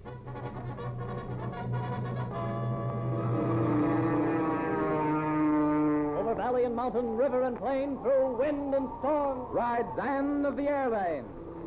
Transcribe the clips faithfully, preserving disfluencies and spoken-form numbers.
Over valley and mountain, river and plain, through wind and storm, rides Anne of the Airlane.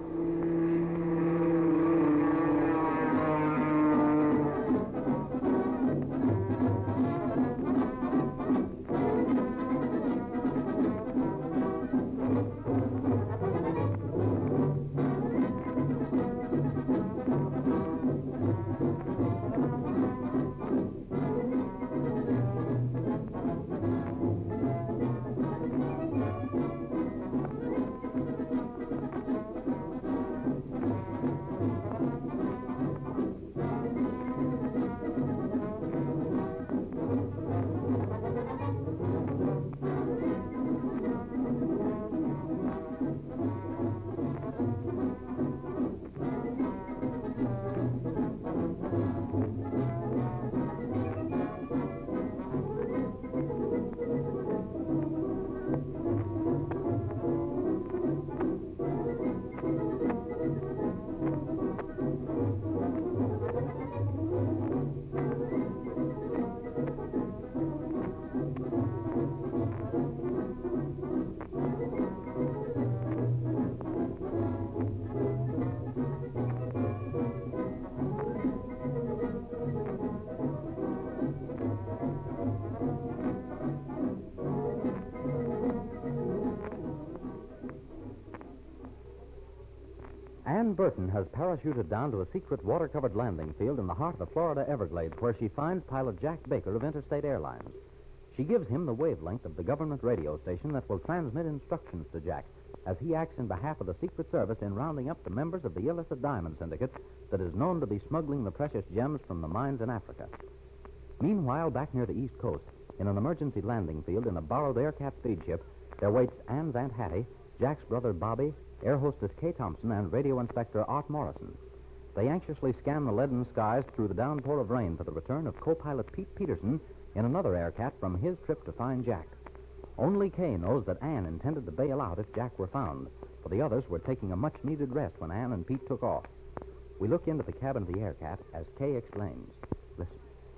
Ann Burton has parachuted down to a secret water-covered landing field in the heart of the Florida Everglades, where she finds pilot Jack Baker of Interstate Airlines. She gives him the wavelength of the government radio station that will transmit instructions to Jack as he acts in behalf of the Secret Service in rounding up the members of the illicit diamond syndicate that is known to be smuggling the precious gems from the mines in Africa. Meanwhile, back near the East Coast, in an emergency landing field in a borrowed Aircat speed ship, there waits Ann's Aunt Hattie, Jack's brother Bobby, air hostess Kay Thompson, and radio inspector Art Morrison. They anxiously scan the leaden skies through the downpour of rain for the return of co-pilot Pete Peterson in another Aircat from his trip to find Jack. Only Kay knows that Ann intended to bail out if Jack were found, for the others were taking a much-needed rest when Ann and Pete took off. We look into the cabin of the Aircat as Kay explains. Listen.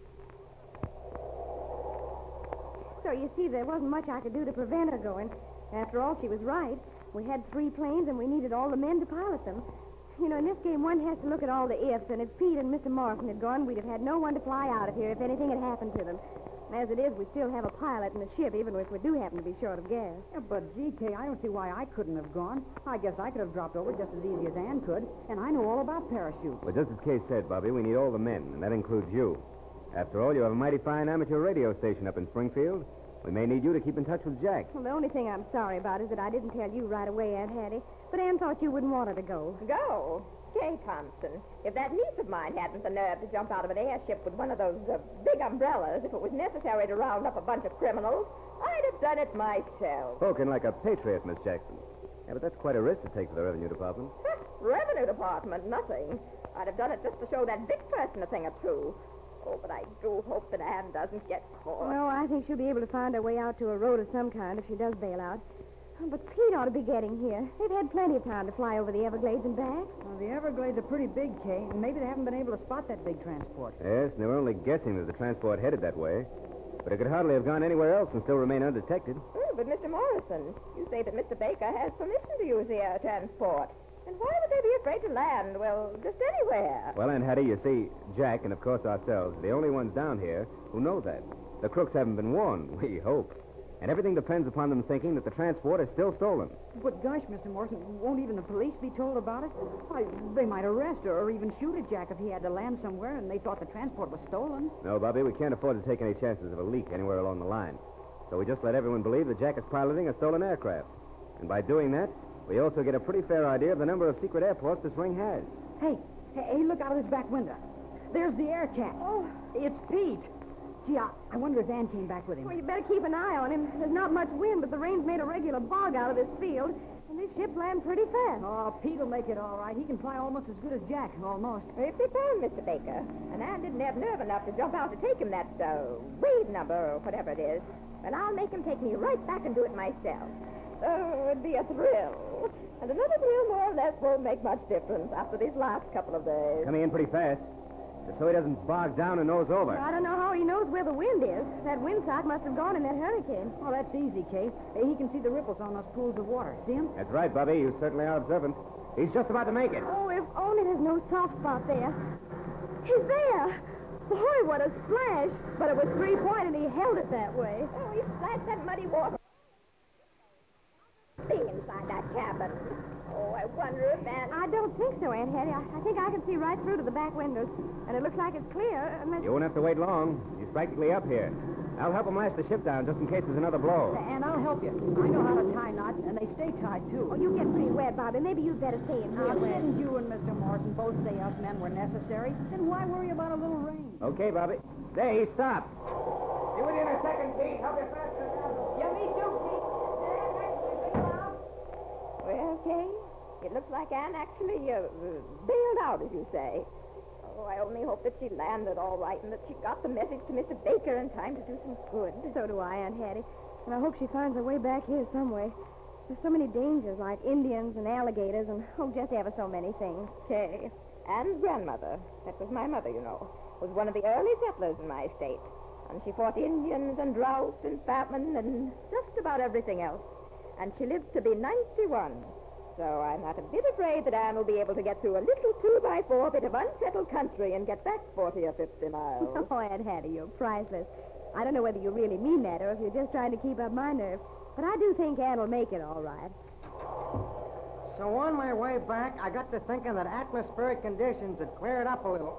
So you see, there wasn't much I could do to prevent her going. After all, she was right. We had three planes, and we needed all the men to pilot them. You know, in this game, one has to look at all the ifs, and if Pete and Mister Morrison had gone, we'd have had no one to fly out of here if anything had happened to them. As it is, we still have a pilot and a ship, even if we do happen to be short of gas. Yeah, but, gee, Kay, I don't see why I couldn't have gone. I guess I could have dropped over just as easy as Ann could, and I know all about parachutes. Well, just as Kay said, Bobby, we need all the men, and that includes you. After all, you have a mighty fine amateur radio station up in Springfield. We may need you to keep in touch with Jack. Well, the only thing I'm sorry about is that I didn't tell you right away, Aunt Hattie. But Ann thought you wouldn't want her to go. Go? Kay Thompson, if that niece of mine hadn't the nerve to jump out of an airship with one of those uh, big umbrellas, if it was necessary to round up a bunch of criminals, I'd have done it myself. Spoken like a patriot, Miss Jackson. Yeah, but that's quite a risk to take for the Revenue Department. Revenue Department? Nothing. I'd have done it just to show that big person a thing or two. Oh, but I do hope that Ann doesn't get caught. No, I think she'll be able to find her way out to a road of some kind if she does bail out. Oh, but Pete ought to be getting here. They've had plenty of time to fly over the Everglades and back. Well, the Everglades are pretty big, Kay, and maybe they haven't been able to spot that big transport. Yes, and they were only guessing that the transport headed that way. But it could hardly have gone anywhere else and still remain undetected. Oh, but Mister Morrison, you say that Mister Baker has permission to use the air transport. And why would they be afraid to land, well, just anywhere? Well, Aunt Hattie, you see, Jack and, of course, ourselves are the only ones down here who know that. The crooks haven't been warned, we hope. And everything depends upon them thinking that the transport is still stolen. But, gosh, Mister Morrison, won't even the police be told about it? Why, they might arrest or even shoot at Jack if he had to land somewhere and they thought the transport was stolen. No, Bobby, we can't afford to take any chances of a leak anywhere along the line. So we just let everyone believe that Jack is piloting a stolen aircraft. And by doing that, we also get a pretty fair idea of the number of secret airports this ring has. Hey, hey, hey, look out of this back window. There's the Aircat. Oh. It's Pete. Gee, I, I wonder if Ann came back with him. Well, you better keep an eye on him. There's not much wind, but the rain's made a regular bog out of this field, and this ship lands pretty fast. Oh, Pete will make it all right. He can fly almost as good as Jack, almost. If he can, Mister Baker. And Ann didn't have nerve enough to jump out to take him that uh, wave number or whatever it is. And I'll make him take me right back and do it myself. Oh, it'd be a thrill. And another thrill more or less won't make much difference after these last couple of days. Coming in pretty fast. just so he doesn't bog down and nose over. I don't know how he knows where the wind is. That windsock must have gone in that hurricane. Oh, that's easy, Kay. Hey, he can see the ripples on those pools of water. See him? That's right, Bubby. You certainly are observant. He's just about to make it. Oh, if only there's no soft spot there. He's there. Boy, what a splash. But it was three-point, and he held it that way. Oh, he splashed that muddy water thing inside that cabin. Oh, I wonder if that... I don't think so, Aunt Hattie. I, I think I can see right through to the back windows. And it looks like it's clear, unless... You won't have to wait long. He's practically up here. I'll help him lash the ship down just in case there's another blow. And I'll help you. I know how to tie knots, and they stay tied, too. Oh, you get pretty wet, Bobby. Maybe you'd better stay in here. Now, where- didn't you and Mister Morrison both say us men were necessary? Then why worry about a little rain? Okay, Bobby. There, he stopped. Be with you in a second, Pete. Help you faster. Yeah, me too, Pete. Well, Kay, it looks like Anne actually uh, bailed out, as you say. Oh, I only hope that she landed all right and that she got the message to Mister Baker in time to do some good. So do I, Aunt Hattie. And I hope she finds her way back here some way. There's so many dangers, like Indians and alligators and, oh, just ever so many things. Kay, Anne's grandmother, that was my mother, you know, was one of the early settlers in my state. And she fought Indians and drought and famine and just about everything else. And she lived to be ninety-one. So I'm not a bit afraid that Anne will be able to get through a little two-by-four bit of unsettled country and get back forty or fifty miles. Oh, Aunt Hattie, you're priceless. I don't know whether you really mean that or if you're just trying to keep up my nerve. But I do think Anne will make it all right. So on my way back, I got to thinking that atmospheric conditions had cleared up a little.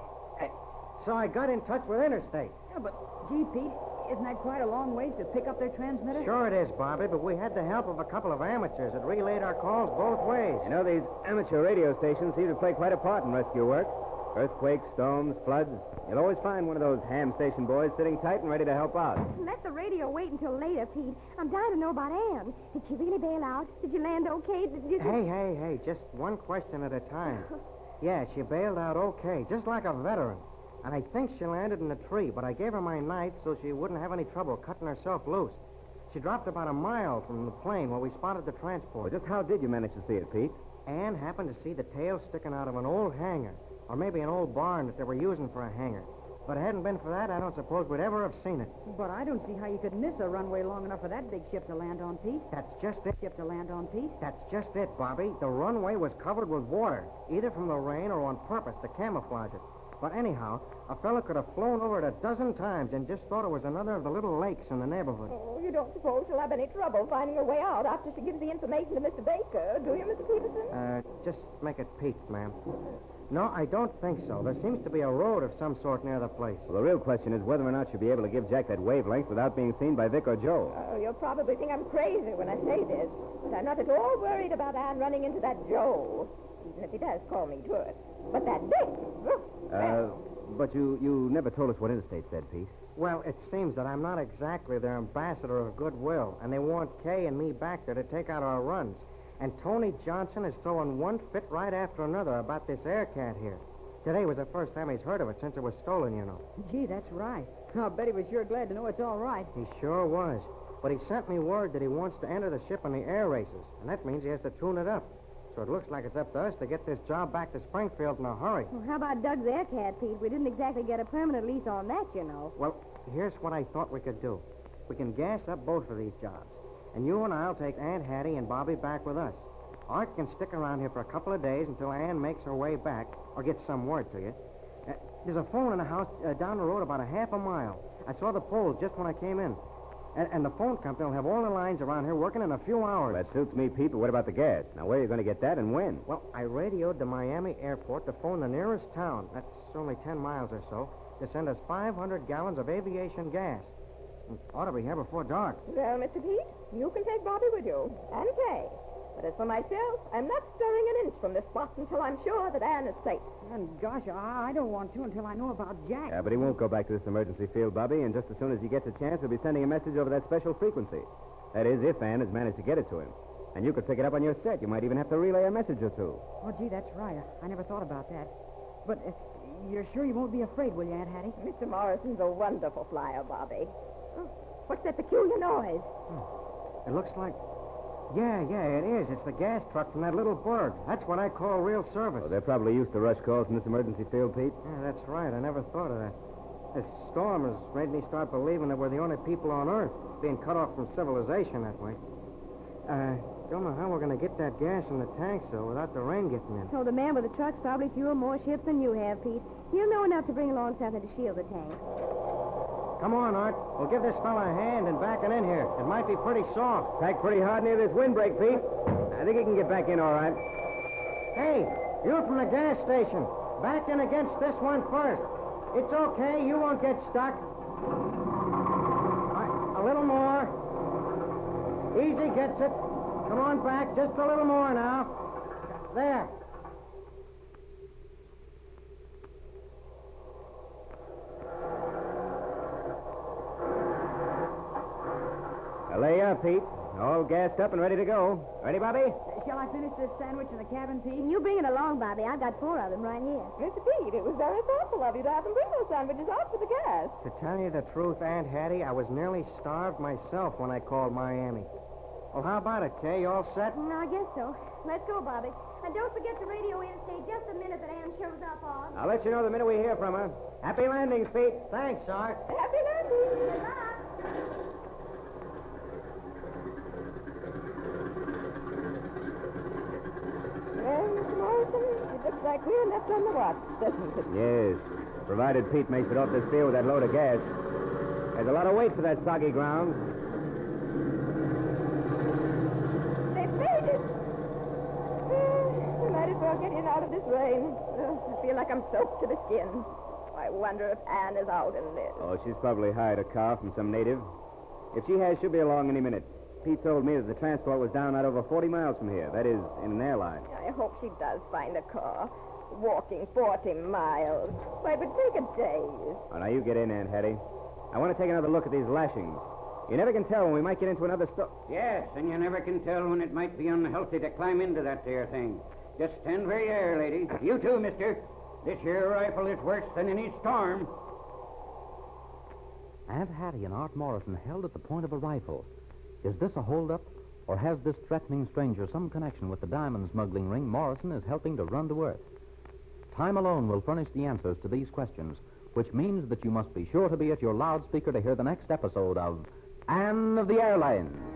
So I got in touch with Interstate. Yeah, but, gee, Pete, isn't that quite a long ways to pick up their transmitter? Sure it is, Bobby, but we had the help of a couple of amateurs that relayed our calls both ways. You know, these amateur radio stations seem to play quite a part in rescue work. Earthquakes, storms, floods. You'll always find one of those ham station boys sitting tight and ready to help out. Let the radio wait until later, Pete. I'm dying to know about Anne. Did she really bail out? Did you land okay? Did you... Hey, hey, hey, just one question at a time. Yeah, she bailed out okay, just like a veteran. And I think she landed in a tree, but I gave her my knife so she wouldn't have any trouble cutting herself loose. She dropped about a mile from the plane where we spotted the transport. Well, just how did you manage to see it, Pete? Anne happened to see the tail sticking out of an old hangar, or maybe an old barn that they were using for a hangar. If it hadn't been for that, I don't suppose we'd ever have seen it. But I don't see how you could miss a runway long enough for that big ship to land on, Pete. That's just it. Ship to land on, Pete. That's just it, Bobby. The runway was covered with water, either from the rain or on purpose to camouflage it. But anyhow, a fellow could have flown over it a dozen times and just thought it was another of the little lakes in the neighborhood. Oh, you don't suppose she'll have any trouble finding her way out after she gives the information to Mister Baker, do you, Mister Peterson? Uh, just make it Pete, ma'am. No, I don't think so. There seems to be a road of some sort near the place. Well, the real question is whether or not she'll be able to give Jack that wavelength without being seen by Vic or Joe. Oh, you'll probably think I'm crazy when I say this, but I'm not at all worried about Anne running into that Joe, even if he does call me to it. But that Vic, oh, Uh, but you, you never told us what Interstate said, Pete. Well, it seems that I'm not exactly their ambassador of goodwill, and they want Kay and me back there to take out our runs. And Tony Johnson is throwing one fit right after another about this air cat here. Today was the first time he's heard of it since it was stolen, you know. Gee, that's right. I bet he was sure glad to know it's all right. He sure was. But he sent me word that he wants to enter the ship in the air races, and that means he has to tune it up. So it looks like it's up to us to get this job back to Springfield in a hurry. Well, how about Doug's air cat, Pete? We didn't exactly get a permanent lease on that, you know. Well, here's what I thought we could do. We can gas up both of these jobs. And you and I'll take Aunt Hattie and Bobby back with us. Art can stick around here for a couple of days until Anne makes her way back, or gets some word to you. Uh, there's a phone in the house uh, down the road about a half a mile. I saw the pole just when I came in. And, and the phone company will have all the lines around here working in a few hours. That suits me, Pete, but what about the gas? Now, where are you going to get that and when? Well, I radioed the Miami airport to phone the nearest town, that's only ten miles or so, to send us five hundred gallons of aviation gas. It ought to be here before dark. well, Mister Pete, you can take Bobby with you, and Kay. But as for myself, I'm not stirring an inch from this spot until I'm sure that Anne is safe. And gosh, I, I don't want to until I know about Jack. Yeah, but he won't go back to this emergency field, Bobby, and just as soon as he gets a chance, he'll be sending a message over that special frequency. That is, if Anne has managed to get it to him. And you could pick it up on your set. You might even have to relay a message or two. Oh, gee, that's right. I, I never thought about that. But uh, you're sure you won't be afraid, will you, Aunt Hattie? Mister Morrison's a wonderful flyer, Bobby. Oh, what's that peculiar noise? It looks like... Yeah, yeah, it is. It's the gas truck from that little burg. That's what I call real service. Oh, they're probably used to rush calls from this emergency field, Pete. Yeah, that's right. I never thought of that. This storm has made me start believing that we're the only people on Earth being cut off from civilization that way. Uh, don't know how we're going to get that gas in the tanks, though, without the rain getting in. So the man with the truck's probably fueled more ships than you have, Pete. He'll know enough to bring along something to shield the tank. Come on, Art. We'll give this fella a hand in backing in here. It might be pretty soft. Packed pretty hard near this windbreak, Pete. I think he can get back in all right. Hey, you from the gas station. Back in against this one first. It's okay. You won't get stuck. A little more. Easy gets it. Come on back. Just a little more now. There. Lay up, Pete. All gassed up and ready to go. Ready, Bobby? Shall I finish this sandwich in the cabin, Pete? You bring it along, Bobby. I got four of them right here. Mister Pete, it was very thoughtful of you to have them bring those sandwiches out for the gas. To tell you the truth, Aunt Hattie, I was nearly starved myself when I called Miami. Well, how about it, Kay? You all set? No, I guess so. Let's go, Bobby. And don't forget to radio in and say just the minute that Ann shows up on. I'll let you know the minute we hear from her. Happy landings, Pete. Thanks, Art. Happy landing. Goodbye. Well, Mister Morrison, it looks like we're left on the watch, doesn't it? Yes. Provided Pete makes it off this field with that load of gas. There's a lot of weight for that soggy ground. They've made it. Well, we might as well get in out of this rain. Oh, I feel like I'm soaked to the skin. I wonder if Anne is out in this. Oh, she's probably hired a car from some native. If she has, she'll be along any minute. Pete told me that the transport was down not over forty miles from here. That is, in an airline. I hope she does find a car. Walking forty miles. Why, it would take a day. Oh, now you get in, Aunt Hattie. I want to take another look at these lashings. You never can tell when we might get into another storm. Yes, and you never can tell when it might be unhealthy to climb into that there thing. Just stand where you are, lady. You too, mister. This here rifle is worse than any storm. Aunt Hattie and Art Morrison held at the point of a rifle. Is this a holdup, or has this threatening stranger some connection with the diamond smuggling ring Morrison is helping to run to earth? Time alone will furnish the answers to these questions, which means that you must be sure to be at your loudspeaker to hear the next episode of Anne of the Airlines.